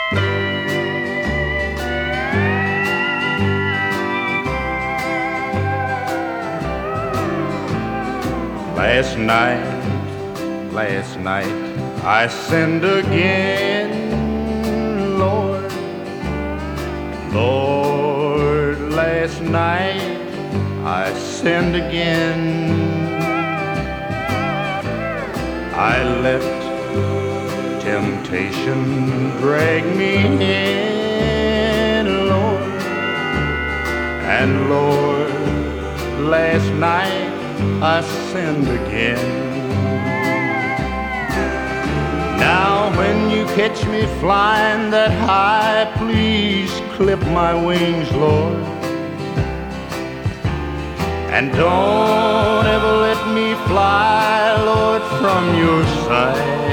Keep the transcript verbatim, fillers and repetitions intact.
Last night, last night, I sinned again, Lord. Lord, last night I sinned again. I let temptation drag me in, Lord. And Lord, last night I sinned again. Now when you catch me flying that high, please clip my wings, Lord. And don't ever let me fly, Lord, from your sight.